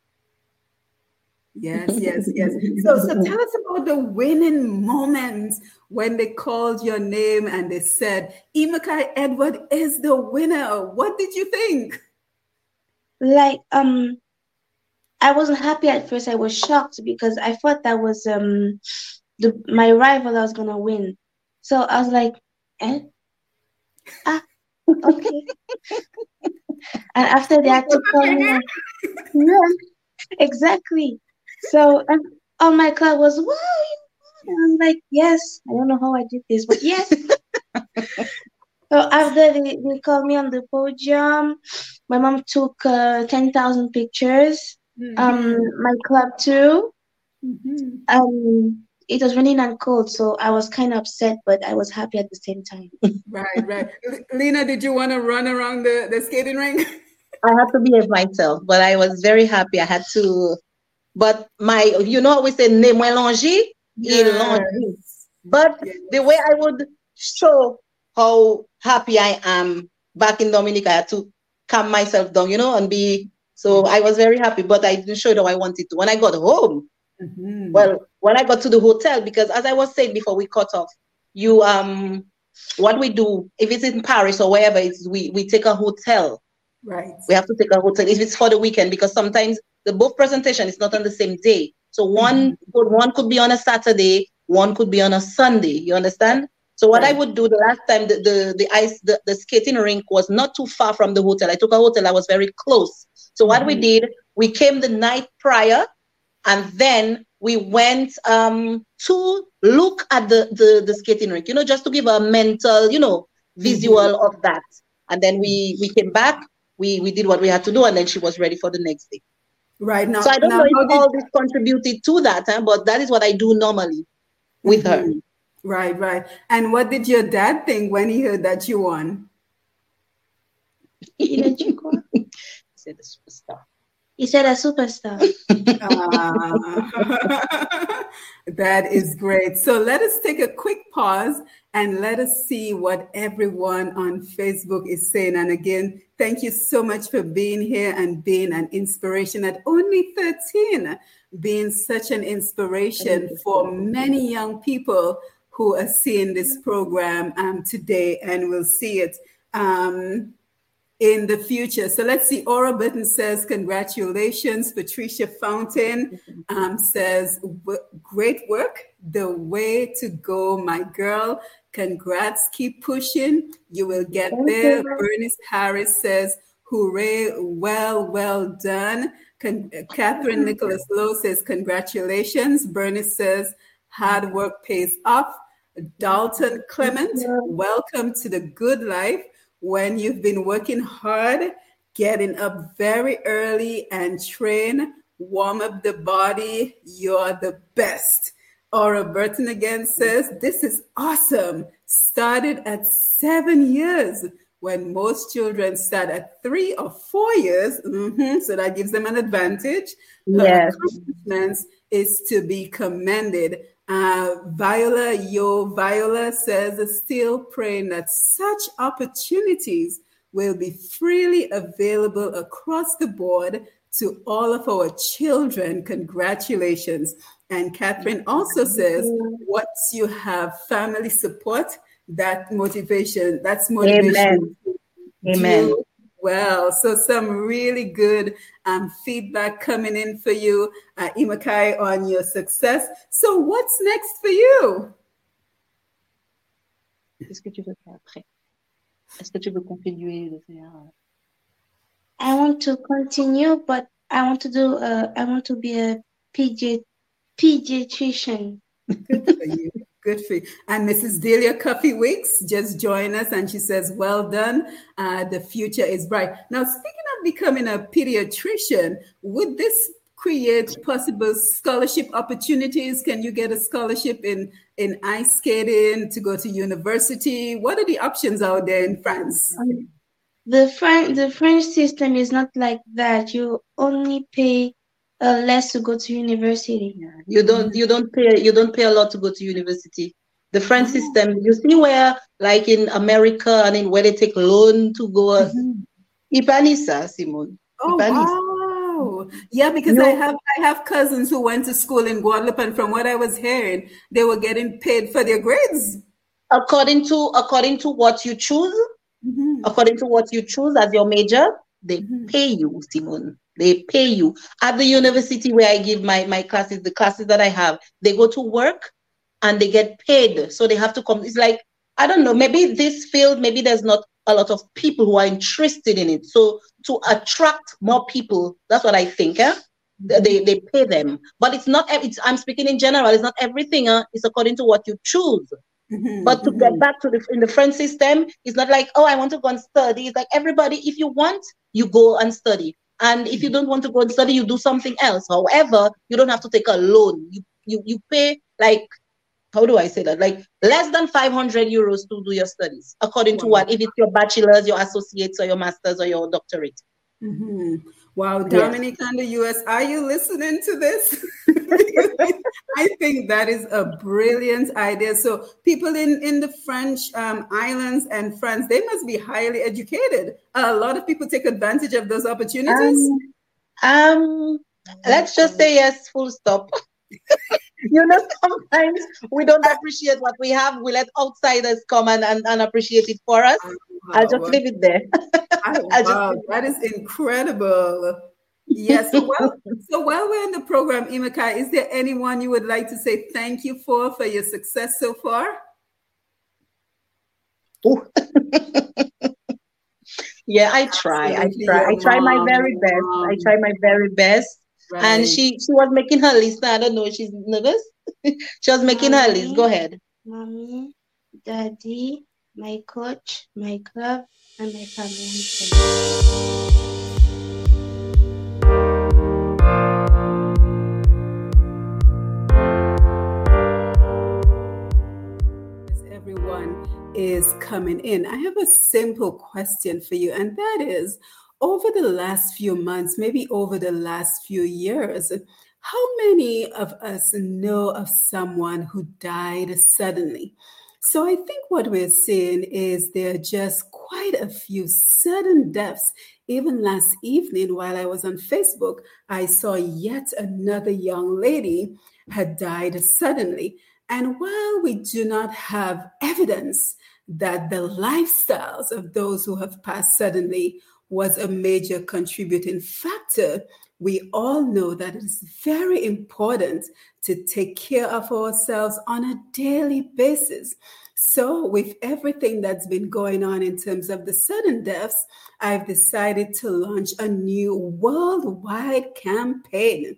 Yes, yes, yes. So, so tell us about the winning moments when they called your name and they said, Imakai Edward is the winner. What did you think? Like um I wasn't happy at first. I was shocked because I thought that was um the my rival that was gonna win. So I was like, eh? Ah, okay. And after they had to call me, like, yeah, exactly. So um, all my club was, wow, you won." I'm like, yes. I don't know how I did this, but yes. So after they, they called me on the podium, my mom took uh, ten thousand pictures. Um, my club too. Mhm. Um, it was raining and cold, so I was kind of upset, but I was happy at the same time. Right, right. L- Lena, did you want to run around the, the skating rink? I had to behave myself, but I was very happy. I had to, but my, you know, we say, ne mélanger, il langer. But Yes. the way I would show how happy I am back in Dominica, I had to calm myself down, you know, and be, so I was very happy, but I didn't show it how I wanted to. When I got home, Mhm. well, when I got to the hotel, because as I was saying before we cut off, you, um, what we do, if it's in Paris or wherever, it's we we take a hotel. Right. We have to take a hotel if it's for the weekend, because sometimes the both presentation is not on the same day. So one mm-hmm. one could be on a Saturday, one could be on a Sunday. You understand? So what right. I would do the last time, the the, the ice the, the skating rink was not too far from the hotel. I took a hotel that was very close. So what mm-hmm. we did, we came the night prior, and then we went um, to look at the, the, the skating rink, you know, just to give a mental, you know, visual mm-hmm. of that. And then we, we came back, we, we did what we had to do, and then she was ready for the next day. Right. Now, so I don't now, know if did... all this contributed to that, huh, but that is what I do normally with mm-hmm. her. Right, right. And what did your dad think when he heard that you won? He said a superstar. He said a superstar. uh, that is great. So let us take a quick pause and let us see what everyone on Facebook is saying. And again, thank you so much for being here and being an inspiration at only thirteen, being such an inspiration for many young people who are seeing this program um, today and will see it um, in the future. So let's see. Aura Burton says, congratulations. Patricia Fountain um, says, great work. The way to go, my girl. Congrats. Keep pushing. You will get there. Bernice Harris says, hooray. Well, well done. Con- Catherine Nicholas Lowe says, congratulations. Bernice says, hard work pays off. Dalton Clement, welcome to the good life. When you've been working hard, getting up very early and train, warm up the body, you're the best. Aura Burton again says, this is awesome. Started at seven years when most children start at three or four years. Mm-hmm, so that gives them an advantage. Her yes. accomplishments is to be commended. Uh, Viola, Yo Viola says, still praying that such opportunities will be freely available across the board to all of our children. Congratulations. And Catherine also says, once you have family support, that motivation, that's motivation. Amen. Amen. Well, so some really good um, feedback coming in for you, uh, Imakai, on your success. So what's next for you? Qu'est-ce que tu veux faire après? Est-ce que tu veux continuer de faire? I want to continue, but I want to do. Uh, I want to be a pedi- pediatrician. Good for you. Good for you. And Missus Delia Coffee Wicks just joined us, and she says, well done. Uh, the future is bright. Now, speaking of becoming a pediatrician, would this create possible scholarship opportunities? Can you get a scholarship in, in ice skating to go to university? What are the options out there in France? The French, the French system is not like that. You only pay Uh, less to go to university. Yeah. You don't you don't pay you don't pay a lot to go to university. The French oh. system, you see where like in America and in where they take loan to go. Mm-hmm. Ipanisa, Simone. Oh Ipanisa. wow. Yeah, because no. I have I have cousins who went to school in Guadeloupe, and from what I was hearing, they were getting paid for their grades. According to according to what you choose, mm-hmm. according to what you choose as your major, they mm-hmm. pay you, Simone. They pay you. At the university where I give my, my classes, the classes that I have, they go to work and they get paid. So they have to come. It's like, I don't know, maybe this field, maybe there's not a lot of people who are interested in it. So to attract more people, that's what I think. Eh? They, they pay them. But it's not, it's, I'm speaking in general, it's not everything. Eh? It's according to what you choose. Mm-hmm, but to mm-hmm. get back to the in the French system, it's not like, oh, I want to go and study. It's like everybody, if you want, you go and study. And if you don't want to go and study, you do something else. However, you don't have to take a loan. You you you pay like, how do I say that? Like less than five hundred euros to do your studies, according wow. to what? If it's your bachelor's, your associates, or your master's, or your doctorate. Mm-hmm. Wow, Dominic yeah. and the U S, are you listening to this? I think that is a brilliant idea. So people in, in the French um, islands and France, they must be highly educated. A lot of people take advantage of those opportunities. Um, um let's just say yes, full stop. You know, sometimes we don't appreciate what we have. We let outsiders come and, and, and appreciate it for us. I'll just leave it there. Oh, I'll just wow, leave it that is incredible. Yes. So while, so while we're in the program, Emeka, is there anyone you would like to say thank you for for your success so far? Ooh. Yeah, I try. I Absolutely, try. I your try my mom, very your best. I mom. try my very best. And Right. she she was making her list. I don't know. She's nervous. She was making her list. Go Mommy, ahead. mommy, daddy, my coach, my club, and my family and friends. As everyone is coming in, I have a simple question for you, and that is, over the last few months, maybe over the last few years, how many of us know of someone who died suddenly? So I think what we're seeing is there are just quite a few sudden deaths. Even last evening, while I was on Facebook, I saw yet another young lady had died suddenly. And while we do not have evidence that the lifestyles of those who have passed suddenly was a major contributing factor, we all know that it is very important to take care of ourselves on a daily basis. So, with everything that's been going on in terms of the sudden deaths, I've decided to launch a new worldwide campaign.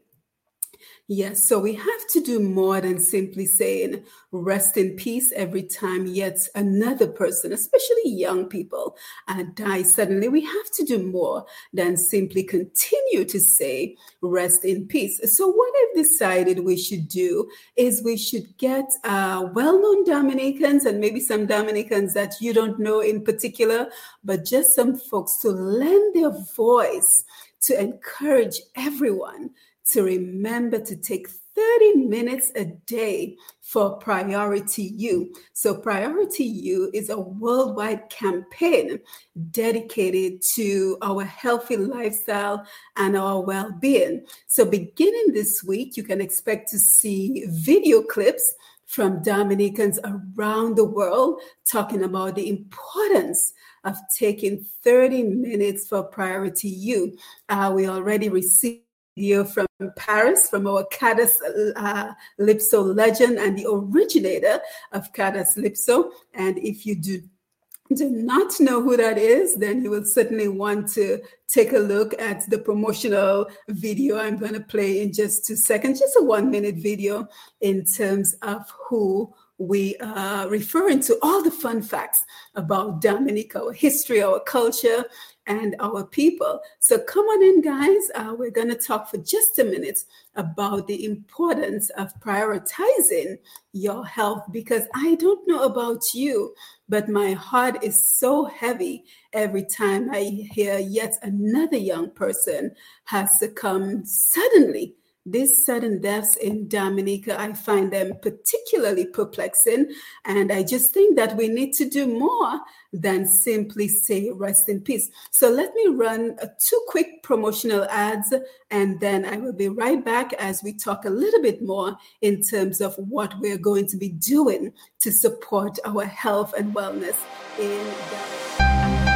Yes, so we have to do more than simply saying rest in peace every time yet another person, especially young people, uh, die suddenly. We have to do more than simply continue to say rest in peace. So what I've decided we should do is we should get uh, well-known Dominicans and maybe some Dominicans that you don't know in particular, but just some folks to lend their voice to encourage everyone to remember to take thirty minutes a day for Priority You. So Priority You is a worldwide campaign dedicated to our healthy lifestyle and our well-being. So beginning this week, you can expect to see video clips from Dominicans around the world talking about the importance of taking thirty minutes for Priority You. Uh, we already received video from Paris, from our Cadas uh, Lipso legend and the originator of Cadas Lipso. And if you do, do not know who that is, then you will certainly want to take a look at the promotional video I'm going to play in just two seconds, just a one minute video in terms of who we are referring to, all the fun facts about Dominica, our history, our culture, and our people. So come on in, guys. Uh, we're going to talk for just a minute about the importance of prioritizing your health, because I don't know about you, but my heart is so heavy every time I hear yet another young person has succumbed suddenly. These sudden deaths in Dominica, I find them particularly perplexing. And I just think that we need to do more than simply say rest in peace. So let me run uh, two quick promotional ads, and then I will be right back as we talk a little bit more in terms of what we're going to be doing to support our health and wellness in Dominica.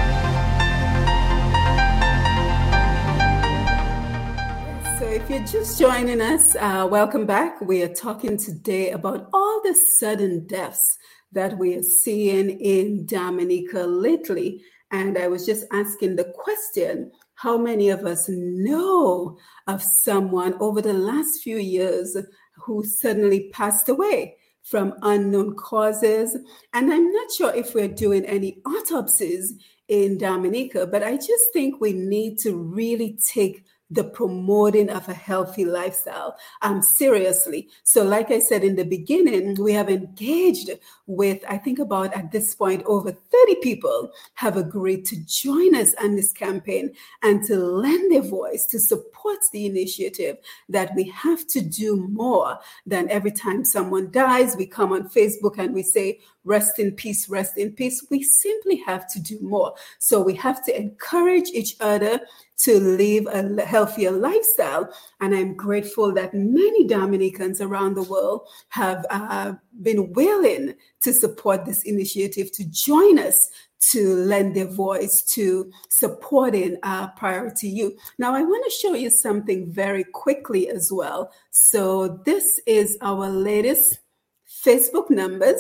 So if you're just joining us, uh, welcome back. We are talking today about all the sudden deaths that we are seeing in Dominica lately. And I was just asking the question, how many of us know of someone over the last few years who suddenly passed away from unknown causes? And I'm not sure if we're doing any autopsies in Dominica, but I just think we need to really take the promoting of a healthy lifestyle um, seriously. So like I said in the beginning, we have engaged with, I think about at this point, over thirty people have agreed to join us on this campaign and to lend their voice to support the initiative, that we have to do more than every time someone dies, we come on Facebook and we say, rest in peace, rest in peace. We simply have to do more. So we have to encourage each other to live a healthier lifestyle. And I'm grateful that many Dominicans around the world have uh, been willing to support this initiative, to join us, to lend their voice to supporting uh, Priority You. Now, I want to show you something very quickly as well. So this is our latest Facebook numbers.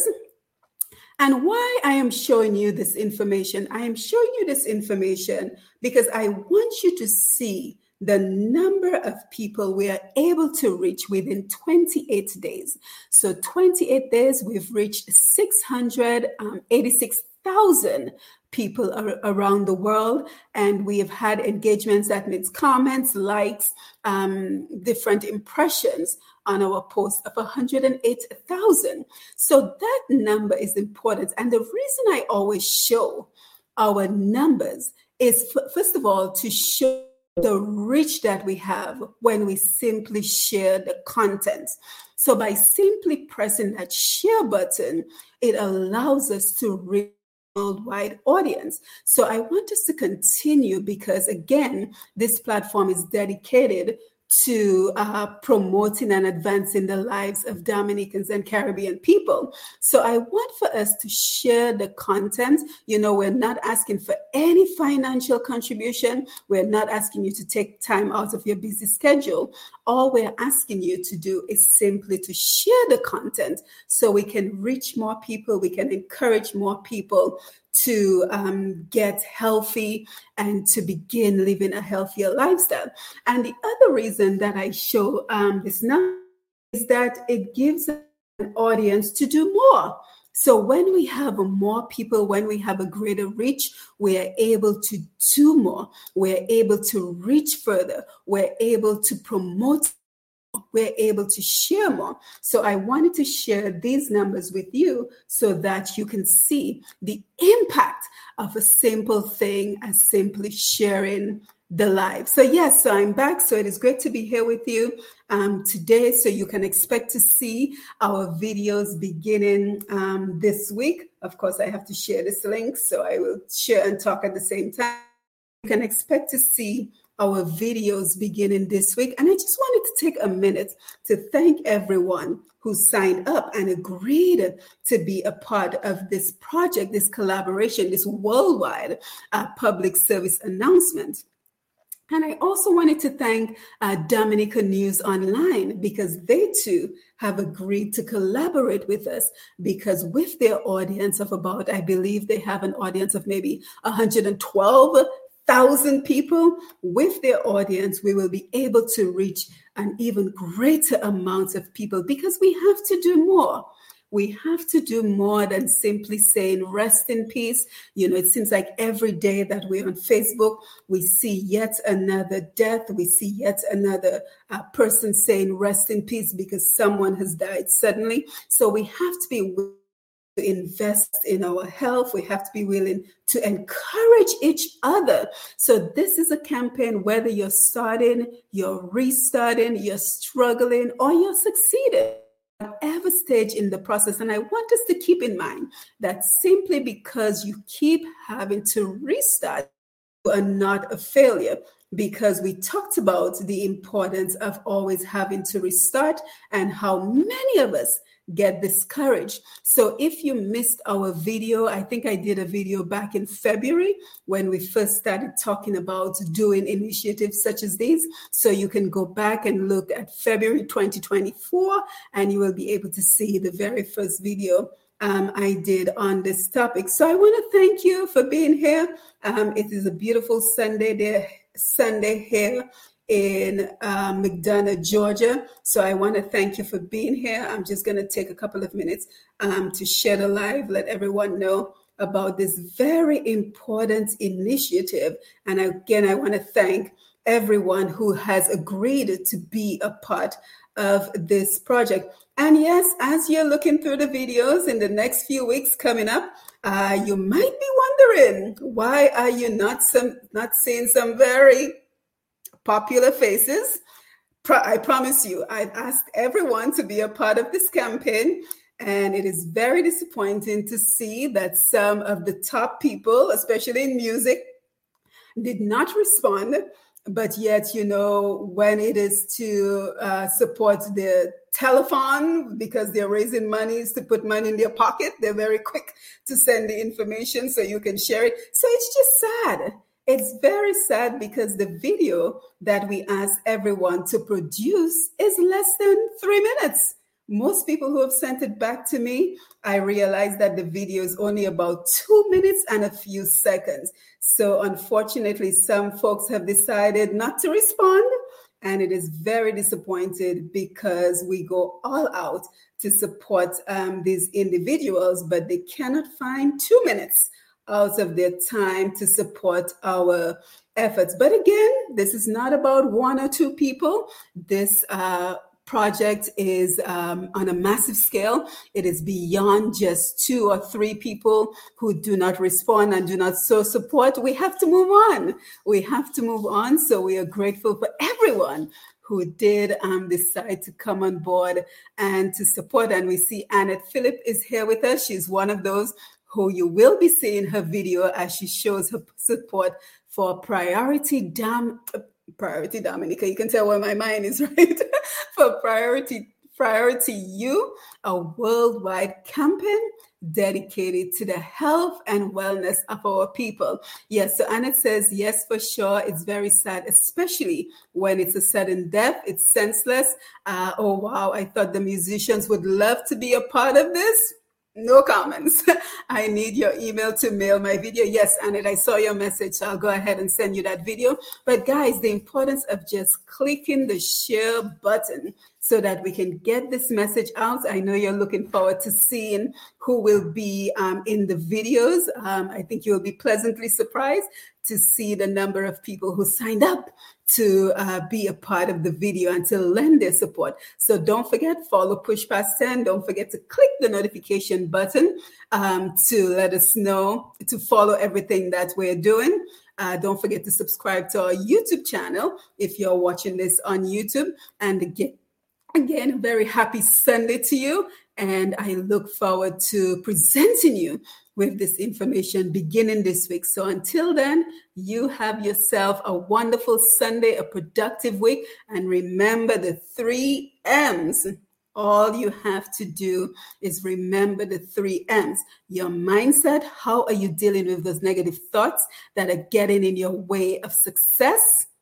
And why I am showing you this information, I am showing you this information because I want you to see the number of people we are able to reach within twenty-eight days. So twenty-eight days, we've reached six hundred eighty-six thousand people are around the world, and we have had engagements, that means comments, likes, um, different impressions on our post of one hundred eight thousand. So that number is important. And the reason I always show our numbers is, first of all, to show the reach that we have when we simply share the content. So by simply pressing that share button, it allows us to reach worldwide audience. So I want us to continue because, again, this platform is dedicated to uh, promoting and advancing the lives of Dominicans and Caribbean people. So I want for us to share the content. You know, we're not asking for any financial contribution. We're not asking you to take time out of your busy schedule. All we're asking you to do is simply to share the content so we can reach more people, we can encourage more people to um, get healthy and to begin living a healthier lifestyle. And the other reason that I show um, this now is that it gives an audience to do more. So when we have more people, when we have a greater reach, we are able to do more. We're able to reach further. We're able to promote. We're able to share more. So I wanted to share these numbers with you so that you can see the impact of a simple thing as simply sharing the live. So yes, so I'm back. So it is great to be here with you um, today. So you can expect to see our videos beginning um, this week. Of course, I have to share this link, so I will share and talk at the same time. You can expect to see our videos beginning this week. And I just wanted to take a minute to thank everyone who signed up and agreed to be a part of this project, this collaboration, this worldwide uh, public service announcement. And I also wanted to thank uh, Dominica News Online because they too have agreed to collaborate with us, because with their audience of about, I believe they have an audience of maybe one hundred twelve thousand people. With their audience, we will be able to reach an even greater amount of people because we have to do more. We have to do more than simply saying rest in peace. You know, it seems like every day that we're on Facebook, we see yet another death. We see yet another uh, person saying rest in peace because someone has died suddenly. So we have to be willing to invest in our health. We have to be willing to encourage each other. So this is a campaign, whether you're starting, you're restarting, you're struggling, or you're succeeding, whatever stage in the process. And I want us to keep in mind that simply because you keep having to restart, you are not a failure, because we talked about the importance of always having to restart and how many of us get discouraged. So if you missed our video, I think I did a video back in February when we first started talking about doing initiatives such as these. So you can go back and look at February twenty twenty-four, and you will be able to see the very first video um, I did on this topic. So I want to thank you for being here. Um, it is a beautiful Sunday there, Sunday here in uh, McDonough, Georgia. So I want to thank you for being here. I'm just going to take a couple of minutes um, to share the live, let everyone know about this very important initiative. And again, I want to thank everyone who has agreed to be a part of this project. And yes, as you're looking through the videos in the next few weeks coming up, uh, you might be wondering, why are you not some not seeing some very popular faces? I promise you, I've asked everyone to be a part of this campaign, and it is very disappointing to see that some of the top people, especially in music, did not respond. but yet, you know, when it is to uh, support the telephone because they're raising monies to put money in their pocket, they're very quick to send the information so you can share it. So it's just sad. It's very sad because the video that we ask everyone to produce is less than three minutes. Most people who have sent it back to me, I realize that the video is only about two minutes and a few seconds. So unfortunately, some folks have decided not to respond, and it is very disappointed because we go all out to support um, these individuals, but they cannot find two minutes out of their time to support our efforts. But again, this is not about one or two people. This uh, project is um, on a massive scale. It is beyond just two or three people who do not respond and do not show support. We have to move on. We have to move on. So we are grateful for everyone who did um, decide to come on board and to support. And we see Annette Phillip is here with us. She's one of those who you will be seeing her video as she shows her support for Priority Dam. Priority Dominica, you can tell where my mind is, right? For Priority Priority U, a worldwide campaign dedicated to the health and wellness of our people. Yes, so Annette says, yes, for sure. It's very sad, especially when it's a sudden death. It's senseless. Uh, oh, wow. I thought the musicians would love to be a part of this. No comments. I need your email to mail my video. Yes, Annette, I saw your message, so I'll go ahead and send you that video. But guys, the importance of just clicking the share button so that we can get this message out. I know you're looking forward to seeing who will be um, in the videos. Um, I think you'll be pleasantly surprised to see the number of people who signed up to uh, be a part of the video and to lend their support. So don't forget, follow Push Past ten. Don't forget to click the notification button um, to let us know, to follow everything that we're doing. Uh, don't forget to subscribe to our YouTube channel if you're watching this on YouTube. And again, again, very happy Sunday to you. And I look forward to presenting you with this information beginning this week. So until then, you have yourself a wonderful Sunday, a productive week. And remember the three M's. All you have to do is remember the three M's. Your mindset. How are you dealing with those negative thoughts that are getting in your way of success?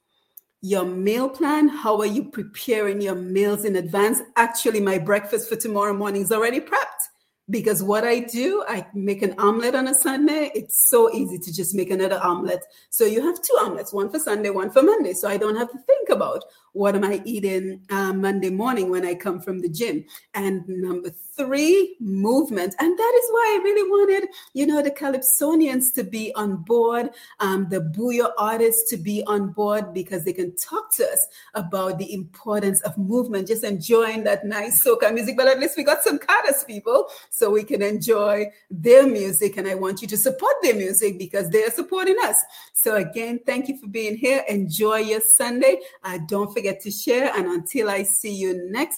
Your meal plan. How are you preparing your meals in advance? Actually, my breakfast for tomorrow morning is already prepped. Because what I do, I make an omelet on a Sunday. It's so easy to just make another omelet. So you have two omelets, one for Sunday, one for Monday. So I don't have to think about what am I eating uh, Monday morning when I come from the gym. And number three, movement. And that is why I really wanted, you know, the Calypsonians to be on board, um, the Booyah artists to be on board, because they can talk to us about the importance of movement, just enjoying that nice soca music. But at least we got some Carters people, so we can enjoy their music. And I want you to support their music because they're supporting us. So again, thank you for being here. Enjoy your Sunday. Uh, don't forget to share. And until I see you next,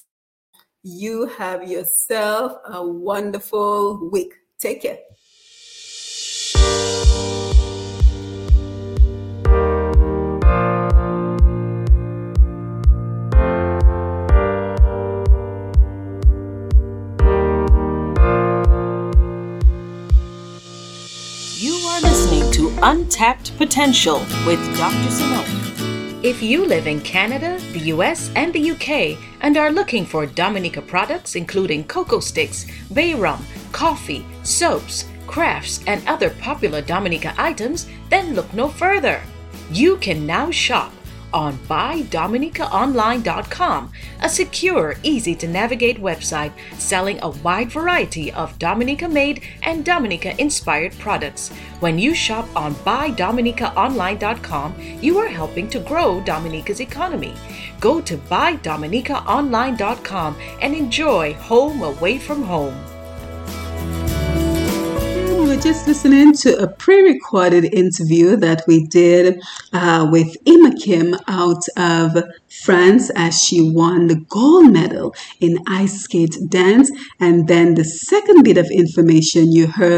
you have yourself a wonderful week. Take care. Untapped Potential with Doctor Simone. If you live in Canada, the U S, and the U K and are looking for Dominica products including cocoa sticks, bay rum, coffee, soaps, crafts, and other popular Dominica items, then look no further. You can now shop on buy dominica online dot com, a secure, easy-to-navigate website selling a wide variety of Dominica-made and Dominica-inspired products. When you shop on buy dominica online dot com, you are helping to grow Dominica's economy. Go to buy dominica online dot com and enjoy home away from home. We were just listening to a pre-recorded interview that we did uh, with Emma Kim out of France as she won the gold medal in ice skate dance. And then the second bit of information you heard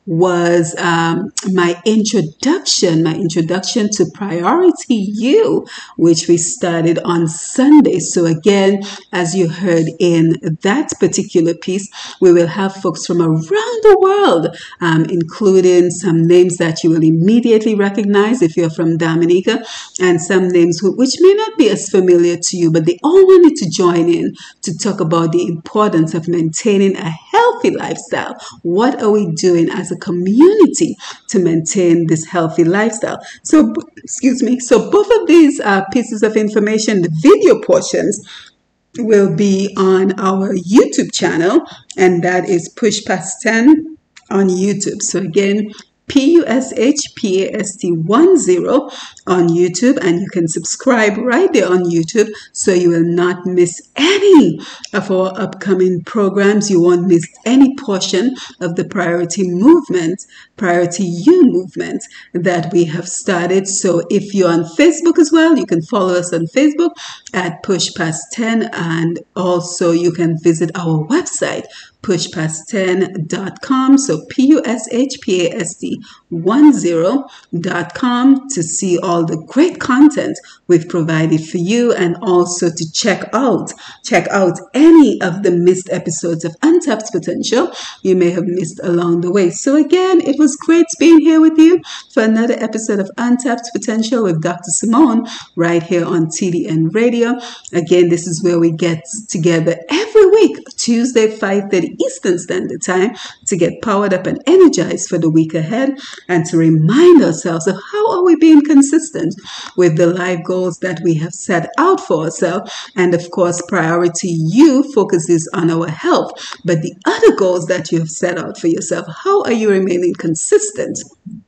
was um, my introduction, my introduction to Priority You, which we started on Sunday. So again, as you heard in that particular piece, we will have folks from around the world, um, including some names that you will immediately recognize if you're from Dominica, and some names who, which may not be as familiar to you, but they all wanted to join in to talk about the importance of maintaining a healthy lifestyle. What are we doing as a community to maintain this healthy lifestyle? So, excuse me. So both of these uh, pieces of information, the video portions, will be on our YouTube channel, and that is Push Past ten on YouTube. So again, P U S H P A S T one zero on YouTube, and you can subscribe right there on YouTube so you will not miss any of our upcoming programs. You won't miss any portion of the Priority Movement, Priority You movement that we have started. So if you're on Facebook as well, you can follow us on Facebook at Push Past ten, and also you can visit our website, push past ten dot com. So P U S H P A S T one zero dot com to see all the great content we've provided for you, and also to check out check out any of the missed episodes of Untapped Potential you may have missed along the way. So again, it was great being here with you for another episode of Untapped Potential with Doctor Simone right here on T D N Radio. Again, this is where we get together every week, Tuesday, five thirty Eastern Standard Time, to get powered up and energized for the week ahead, and to remind ourselves of how are we being consistent with the life goals that we have set out for ourselves. And of course, Priority You focuses on our health, but the other goals that you have set out for yourself, how are you remaining consistent?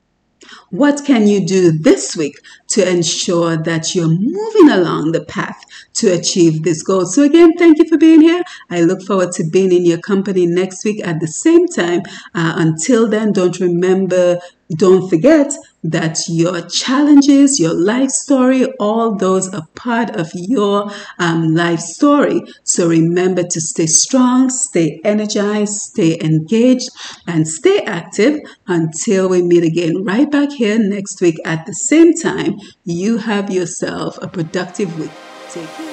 What can you do this week to ensure that you're moving along the path to achieve this goal? So again, thank you for being here. I look forward to being in your company next week at the same time. Uh, until then, don't remember, don't forget that your challenges, your life story, all those are part of your um, life story. So remember to stay strong, stay energized, stay engaged, and stay active until we meet again right back here next week at the same time. You have yourself a productive week. Take care.